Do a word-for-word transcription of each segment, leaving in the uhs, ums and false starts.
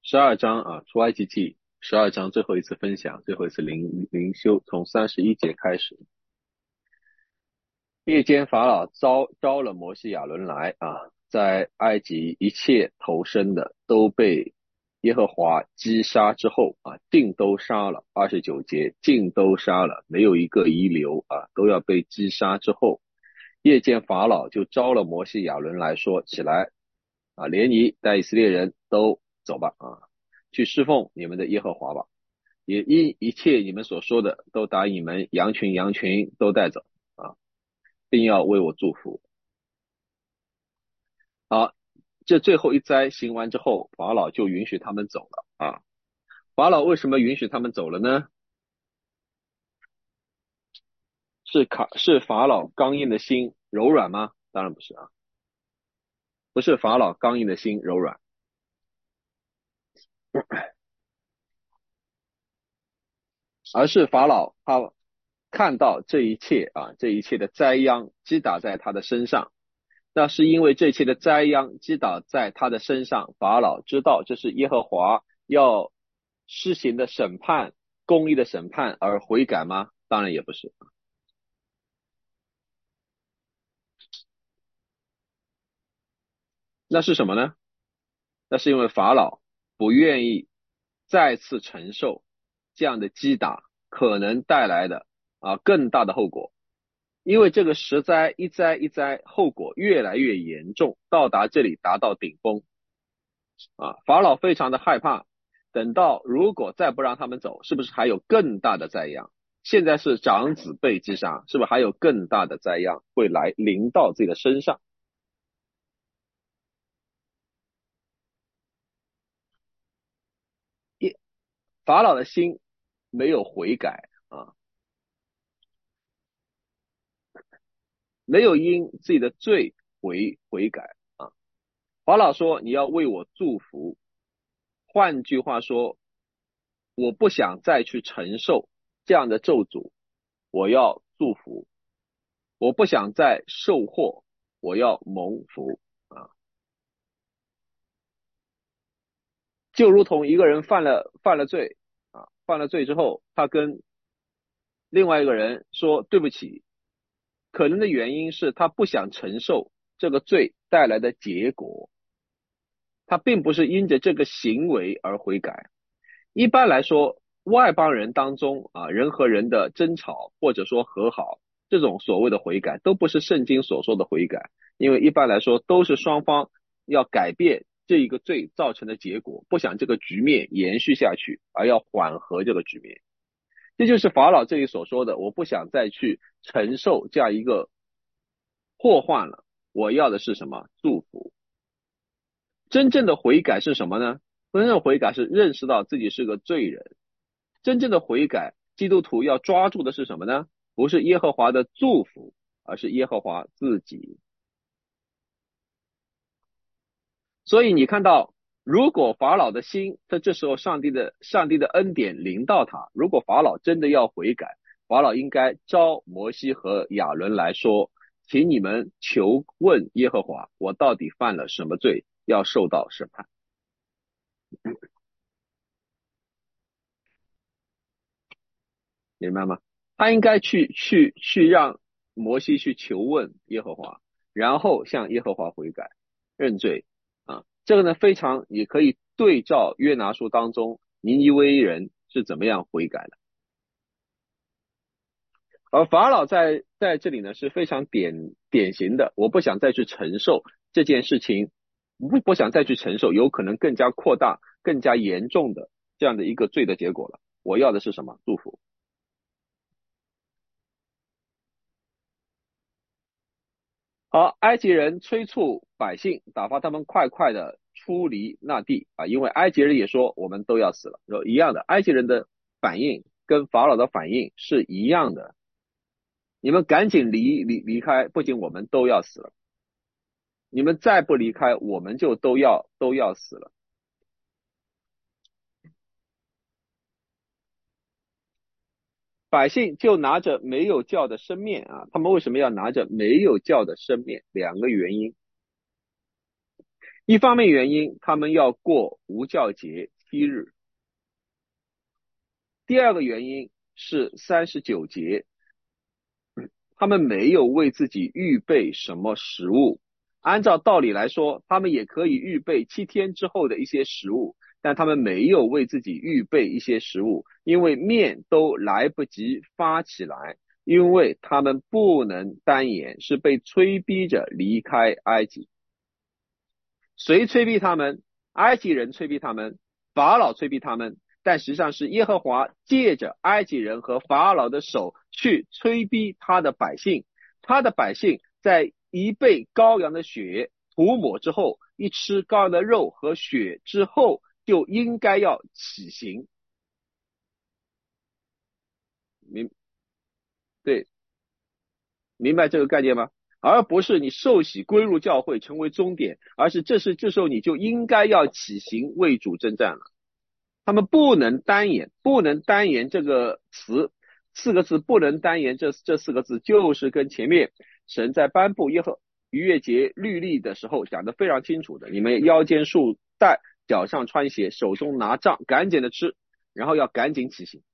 十二章啊，出埃及记十二章最后一次分享，最后一次灵灵修，从三十一节开始。夜间法老招招了摩西亚伦来啊，在埃及一切投生的都被耶和华击杀之后啊，尽都杀了。二十九节尽都杀了，没有一个遗留啊，都要被击杀之后，夜间法老就招了摩西亚伦来说：起来啊，连你带以色列人都走吧啊，去侍奉你们的耶和华吧。也因一切你们所说的，都打你们羊群羊群都带走啊，并要为我祝福。好，这最后一灾行完之后，法老就允许他们走了啊。法老为什么允许他们走了呢？是卡是法老刚硬的心柔软吗？当然不是啊，不是法老刚硬的心柔软，而是法老他看到这一切啊，这一切的灾殃击打在他的身上。那是因为这一切的灾殃击打在他的身上，法老知道这是耶和华要施行的审判，公义的审判而悔改吗？当然也不是。那是什么呢？那是因为法老不愿意再次承受这样的击打可能带来的啊更大的后果。因为这个十灾一灾一灾，后果越来越严重，到达这里达到顶峰啊！法老非常的害怕，等到如果再不让他们走，是不是还有更大的灾殃？现在是长子被击杀，是不是还有更大的灾殃会来临到自己的身上？一法老的心没有悔改啊，没有因自己的罪悔悔改啊。法老说：“你要为我祝福。”换句话说，我不想再去承受这样的咒诅，我要祝福；我不想再受祸，我要蒙福啊！就如同一个人犯了犯了罪啊，犯了罪之后，他跟另外一个人说对不起，可能的原因是他不想承受这个罪带来的结果，他并不是因着这个行为而悔改。一般来说，外邦人当中啊，人和人的争吵或者说和好，这种所谓的悔改，都不是圣经所说的悔改，因为一般来说都是双方要改变这一个罪造成的结果，不想这个局面延续下去，而要缓和这个局面。这就是法老这里所说的，我不想再去承受这样一个祸患了，我要的是什么？祝福。真正的悔改是什么呢？真正的悔改是认识到自己是个罪人。真正的悔改，基督徒要抓住的是什么呢？不是耶和华的祝福，而是耶和华自己。所以你看到，如果法老的心，在这时候上帝的上帝的恩典临到他，如果法老真的要悔改，法老应该招摩西和亚伦来说，请你们求问耶和华，我到底犯了什么罪，要受到审判。明白吗？他应该去去去让摩西去求问耶和华，然后向耶和华悔改认罪啊。这个呢，非常也可以对照约拿书当中尼尼微人是怎么样悔改的。而法老在在这里呢是非常典典型的，我不想再去承受这件事情，不不想再去承受有可能更加扩大、更加严重的这样的一个罪的结果了。我要的是什么？祝福。好，埃及人催促百姓，打发他们快快的出离那地啊，因为埃及人也说我们都要死了，说一样的，埃及人的反应跟法老的反应是一样的，你们赶紧离离离开，不仅我们都要死了，你们再不离开，我们就都要都要死了。百姓就拿着没有酵的生面啊，他们为什么要拿着没有酵的生面？两个原因。一方面原因，他们要过无酵节， 七日。第二个原因是三十九节，他们没有为自己预备什么食物。按照道理来说，他们也可以预备七天之后的一些食物，但他们没有为自己预备一些食物，因为面都来不及发起来，因为他们不能单言，是被催逼着离开埃及。谁催逼他们？埃及人催逼他们，法老催逼他们，但实际上是耶和华借着埃及人和法老的手去催逼他的百姓。他的百姓在一被羔羊的血涂抹之后，一吃羔羊的肉和血之后，就应该要起行。明对，明白这个概念吗？而不是你受洗归入教会成为终点，而是这是这时候你就应该要起行为主征战了。他们不能单言，不能单言这个词，四个字不能单言，这这四个字就是跟前面神在颁布耶和逾越节律例的时候讲得非常清楚的，你们腰间束带，脚上穿鞋，手中拿杖，赶紧的吃，然后要赶紧起行。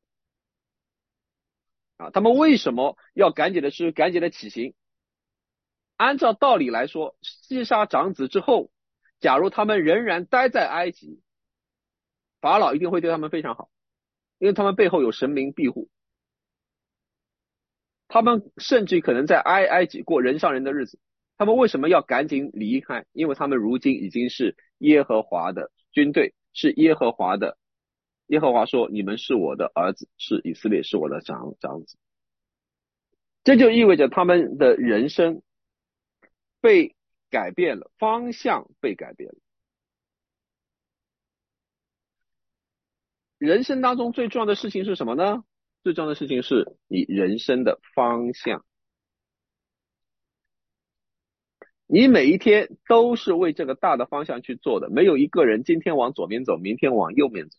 啊，他们为什么要赶紧的吃，赶紧的起行？按照道理来说，西沙长子之后，假如他们仍然待在埃及，法老一定会对他们非常好，因为他们背后有神明庇护，他们甚至可能在埃埃及过人上人的日子。他们为什么要赶紧离开？因为他们如今已经是耶和华的军队，是耶和华的。耶和华说：“你们是我的儿子，是以色列，是我的长长子。”这就意味着他们的人生被改变了，方向被改变了。人生当中最重要的事情是什么呢？最重要的事情是你人生的方向。你每一天都是为这个大的方向去做的，没有一个人今天往左边走，明天往右面走，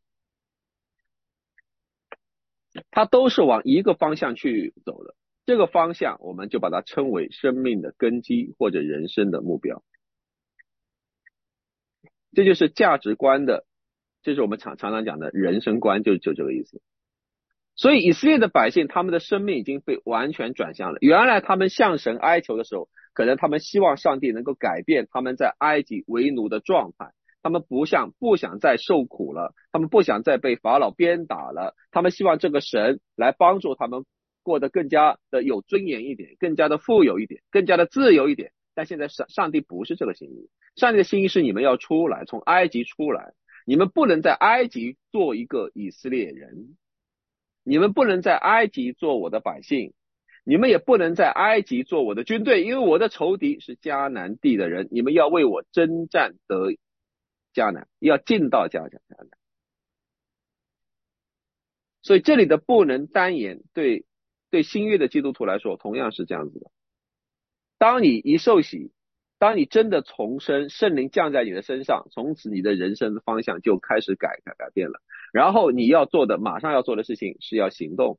他都是往一个方向去走的。这个方向我们就把它称为生命的根基或者人生的目标。这就是价值观的，这是我们常常常讲的人生观，就就这个意思。所以以色列的百姓，他们的生命已经被完全转向了。原来他们向神哀求的时候，可能他们希望上帝能够改变他们在埃及为奴的状态，他们不想不想再受苦了，他们不想再被法老鞭打了，他们希望这个神来帮助他们过得更加的有尊严一点，更加的富有一点，更加的自由一点。但现在上上帝不是这个心意，上帝的心意是你们要出来，从埃及出来，你们不能在埃及做一个以色列人。你们不能在埃及做我的百姓，你们也不能在埃及做我的军队，因为我的仇敌是迦南地的人，你们要为我征战得迦南，要进到迦迦南。所以这里的不能单言，对对新约的基督徒来说同样是这样子的。当你一受洗，当你真的重生，圣灵降在你的身上，从此你的人生方向就开始改改改变了。然后你要做的，马上要做的事情是要行动。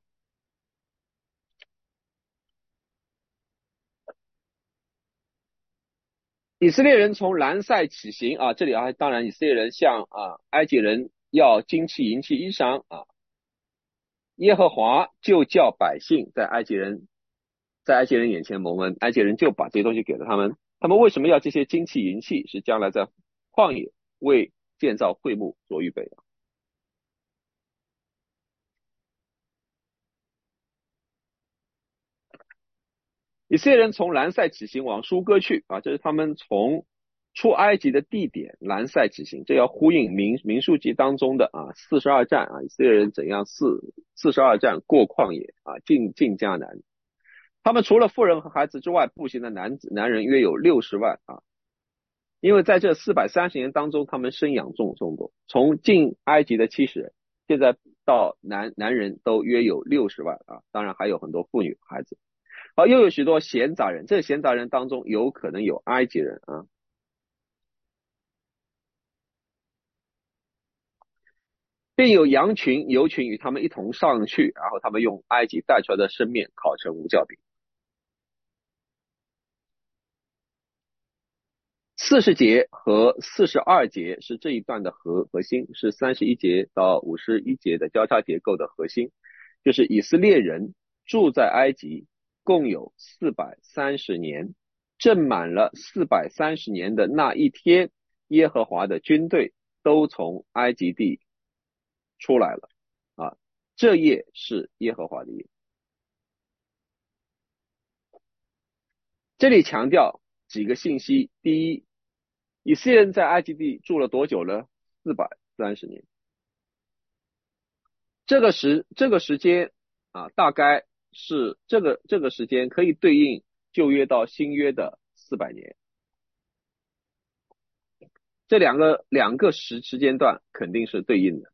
以色列人从兰塞起行啊，这里啊，当然以色列人向啊埃及人要金器银器衣裳啊，耶和华就叫百姓在埃及人在埃及人眼前蒙恩，埃及人就把这些东西给了他们。他们为什么要这些金器银器？是将来在旷野为建造会幕所预备的。以色列人从兰塞起行往舒歌去啊，这是他们从出埃及的地点兰塞起行，这要呼应民民数记当中的啊四十二战啊，以色列人怎样四四十二战过旷野啊，进进迦南。他们除了妇人和孩子之外，步行的男子男人约有六十万啊，因为在这四百三十年当中，他们生养众众多，从进埃及的七十人，现在到男男人都约有六十万啊，当然还有很多妇女孩子。好，又有许多闲杂人，这闲杂人当中有可能有埃及人啊，并有羊群、牛群与他们一同上去，然后他们用埃及带出来的生面烤成无酵饼。 四十节和四十二节是这一段的核核心，是三十一节到五十一节的交叉结构的核心，就是以色列人住在埃及共有四百三十年，正满了四百三十年的那一天，耶和华的军队都从埃及地出来了啊，这夜是耶和华的夜。这里强调几个信息，第一，以色列人在埃及地住了多久呢？四百三十年。这个时这个时间啊，大概是这个这个时间可以对应旧约到新约的四百年，这两个两个时时间段肯定是对应的。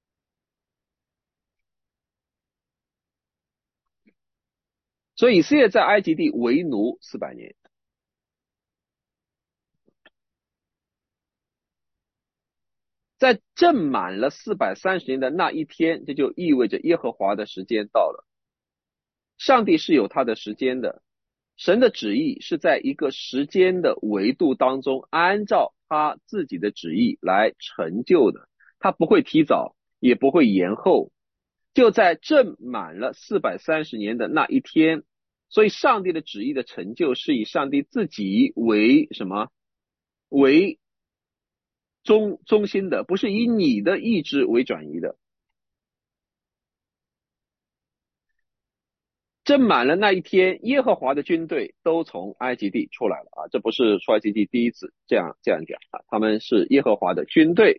所以以色列在埃及地为奴四百年，在正满了四百三十年的那一天，这就意味着耶和华的时间到了。上帝是有他的时间的，神的旨意是在一个时间的维度当中，按照他自己的旨意来成就的，他不会提早，也不会延后，就在正满了四百三十年的那一天。所以上帝的旨意的成就是以上帝自己为什么？为中中心的，不是以你的意志为转移的。正满了那一天，耶和华的军队都从埃及地出来了啊！这不是出埃及地第一次这样这样讲啊，他们是耶和华的军队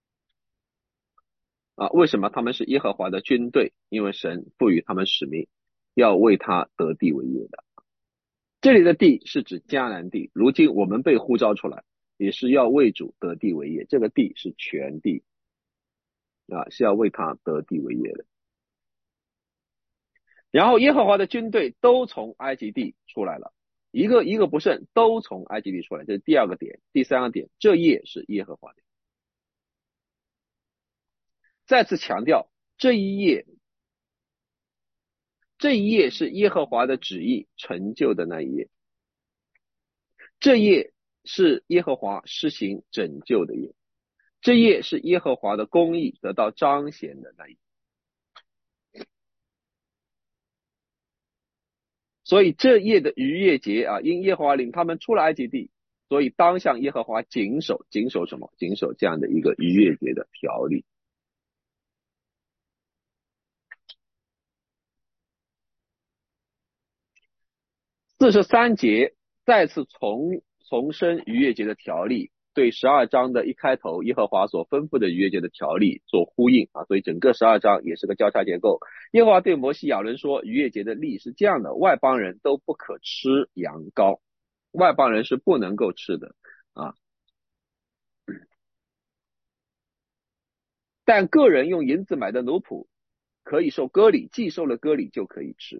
啊。为什么他们是耶和华的军队？因为神赋予他们使命，要为他得地为业的。这里的地是指迦南地，如今我们被呼召出来，也是要为主得地为业。这个地是全地啊，是要为他得地为业的。然后耶和华的军队都从埃及地出来了，一个一个不剩，都从埃及地出来，这是第二个点。第三个点，这夜是耶和华的。再次强调，这一夜，这一夜是耶和华的旨意成就的那一夜，这夜是耶和华施行拯救的夜，这夜是耶和华的公义得到彰显的那一夜。所以这夜的逾越节啊，因耶和华领他们出了埃及地，所以当向耶和华谨守，谨守什么？谨守这样的一个逾越节的条例。四十三节再次重重申逾越节的条例，对十二章的一开头耶和华所吩咐的逾越节的条例做呼应啊，所以整个十二章也是个交叉结构。耶和华对摩西亚伦说，逾越节的例是这样的：外邦人都不可吃羊羔，外邦人是不能够吃的啊。但个人用银子买的奴仆可以受割礼，既受了割礼就可以吃。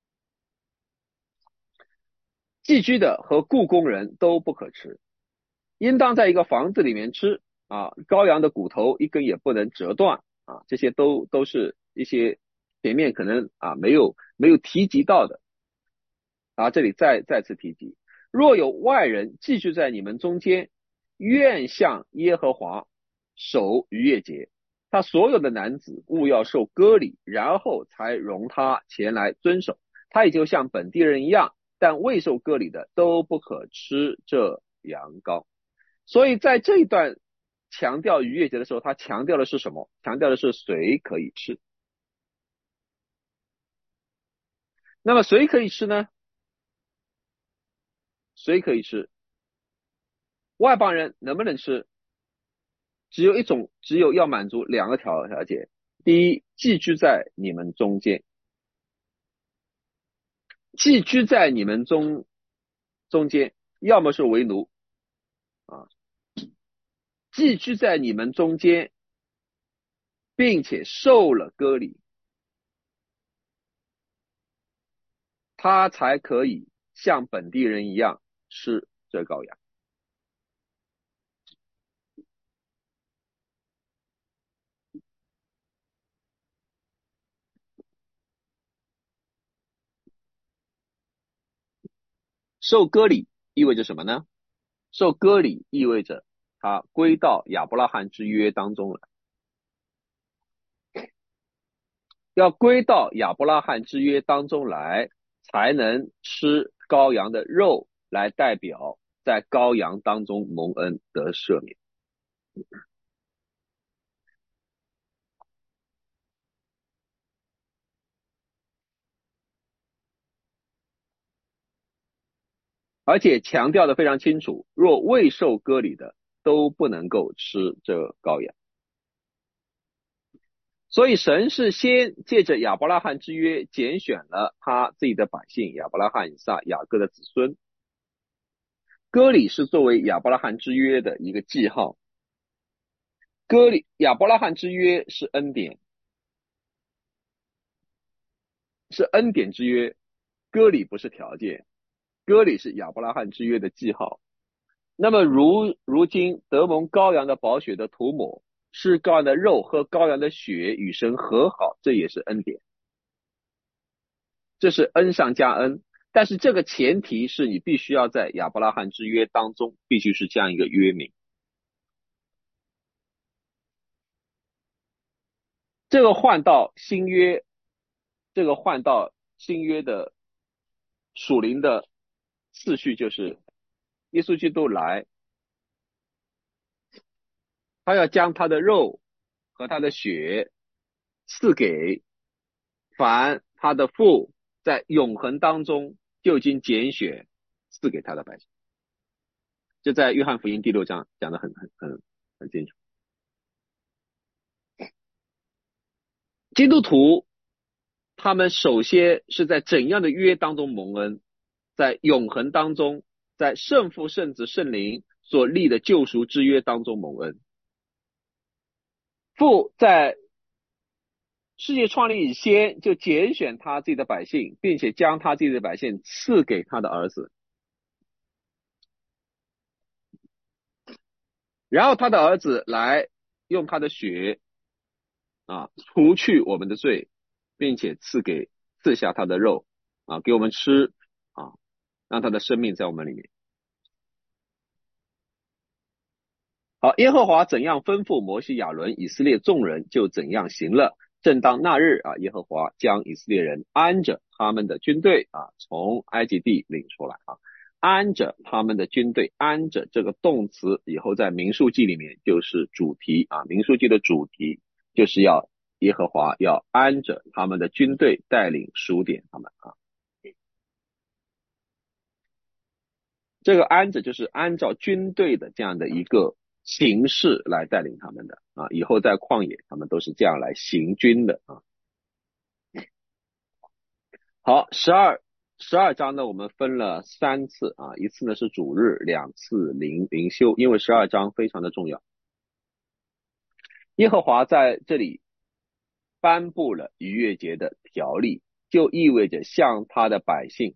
寄居的和雇工人都不可吃，应当在一个房子里面吃啊。羔羊的骨头一根也不能折断啊，这些都都是一些前面可能啊没有没有提及到的啊，这里再再次提及。若有外人寄居在你们中间，愿向耶和华守逾越节，他所有的男子务要受割礼，然后才容他前来遵守。他也就像本地人一样，但未受割礼的都不可吃这羊羔。所以在这一段强调逾越节的时候，他强调的是什么？强调的是谁可以吃。那么谁可以吃呢？谁可以吃？外邦人能不能吃？只有一种，只有要满足两个条条件。第一，寄居在你们中间，寄居在你们中中间，要么是为奴啊，寄居在你们中间，并且受了割礼，他才可以像本地人一样吃这羔羊。受割礼意味着什么呢？ 受割礼意味着他归到亚伯拉罕之约当中来，要归到亚伯拉罕之约当中来，才能吃羔羊的肉，来代表在羔羊当中蒙恩得赦免。而且强调的非常清楚，若未受割礼的都不能够吃这羔羊。所以神是先借着亚伯拉罕之约拣选了他自己的百姓亚伯拉罕、以撒、雅各的子孙。割礼是作为亚伯拉罕之约的一个记号。割礼亚伯拉罕之约是恩典，是恩典之约，割礼不是条件，割礼是亚伯拉罕之约的记号。那么如如今得蒙羔羊的宝血的涂抹，是羔羊的肉和羔羊的血与神和好，这也是恩典，这是恩上加恩。但是这个前提是你必须要在亚伯拉罕之约当中必须是这样一个约名。这个换到新约，这个换到新约的属灵的次序就是耶稣基督来，他要将他的肉和他的血赐给凡他的父在永恒当中就已经拣选赐给他的百姓。这在约翰福音第六章讲得很很很很清楚。基督徒他们首先是在怎样的约当中蒙恩，在永恒当中，在圣父圣子圣灵所立的救赎之约当中蒙恩。父在世界创立以前就拣选他自己的百姓，并且将他自己的百姓赐给他的儿子，然后他的儿子来用他的血啊除去我们的罪，并且赐给赐下他的肉啊给我们吃啊，让他的生命在我们里面。好，耶和华怎样吩咐摩西、亚伦、以色列众人，就怎样行了。正当那日啊，耶和华将以色列人安着他们的军队啊，从埃及地领出来啊，安着他们的军队，安着这个动词以后在民数记里面就是主题啊，民数记的主题就是要耶和华要安着他们的军队，带领数点他们啊。这个安着就是按照军队的这样的一个形式来带领他们的啊，以后在旷野他们都是这样来行军的啊。好，十二十二章呢，我们分了三次啊，一次呢是主日，两次灵灵修，因为十二章非常的重要。耶和华在这里颁布了逾越节的条例，就意味着向他的百姓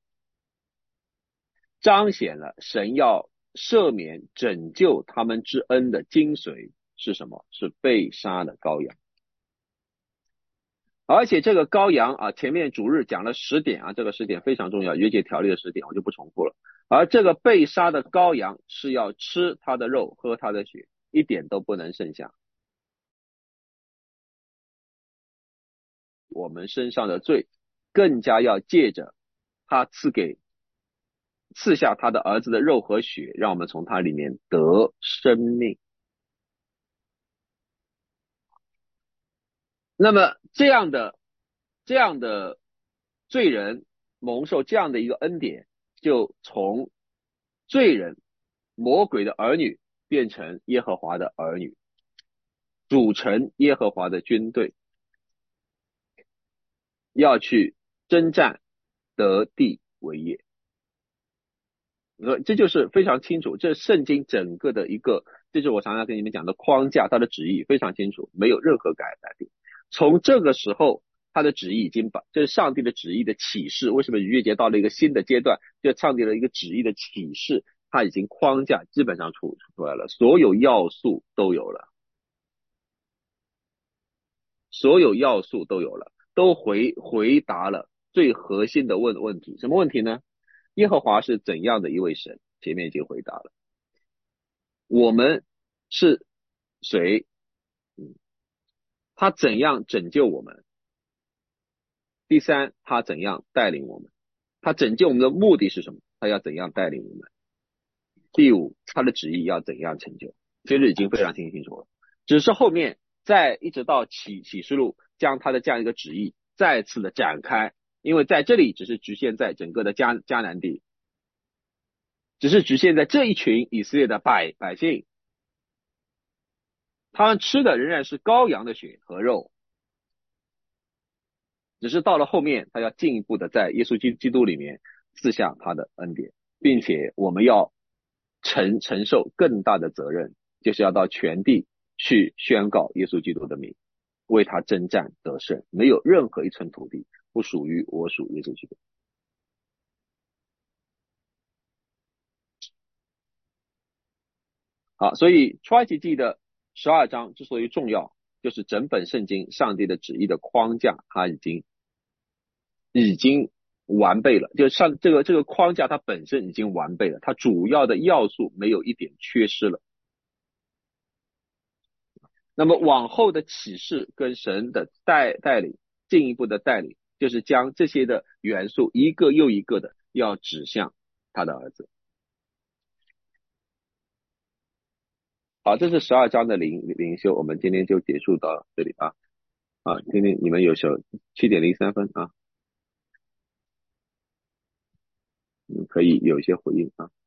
彰显了神要赦免拯救他们之恩的精髓是什么？是被杀的羔羊。而且这个羔羊啊，前面主日讲了十点啊，这个十点非常重要，约节条例的十点我就不重复了。而这个被杀的羔羊是要吃他的肉，喝他的血，一点都不能剩下。我们身上的罪，更加要借着他赐给赐下他的儿子的肉和血，让我们从他里面得生命。那么这样的这样的罪人蒙受这样的一个恩典，就从罪人魔鬼的儿女变成耶和华的儿女，组成耶和华的军队，要去征战得地为业。这就是非常清楚，这圣经整个的一个，这就是我常常跟你们讲的框架，它的旨意非常清楚，没有任何改改变。从这个时候，他的旨意已经把，这是上帝的旨意的启示。为什么逾越节到了一个新的阶段，就上帝的一个旨意的启示，它已经框架基本上出出来了，所有要素都有了，所有要素都有了，都回回答了最核心的问问题。什么问题呢？耶和华是怎样的一位神？前面已经回答了。 我们是谁？嗯，他怎样拯救我们？第三，他怎样带领我们？他拯救我们的目的是什么？他要怎样带领我们？第五，他的旨意要怎样成就？其实已经非常清清楚了，只是后面再一直到启启示录，将他的这样一个旨意再次的展开，因为在这里只是局限在整个的迦迦南地，只是局限在这一群以色列的百百姓，他们吃的仍然是羔羊的血和肉，只是到了后面，他要进一步的在耶稣基基督里面赐下他的恩典，并且我们要承承受更大的责任，就是要到全地去宣告耶稣基督的名，为他征战得胜，没有任何一寸土地不属于我属耶稣基督。好，所以出埃及记的十二章之所以重要，就是整本圣经上帝的旨意的框架，它已经已经完备了，就上这个这个框架它本身已经完备了，它主要的要素没有一点缺失了。那么往后的启示跟神的带带领，进一步的带领，就是将这些的元素一个又一个的要指向他的儿子。好，这是十二章的灵灵修，我们今天就结束到这里啊啊，今天你们有时候七点零三分啊，嗯，可以有一些回应啊。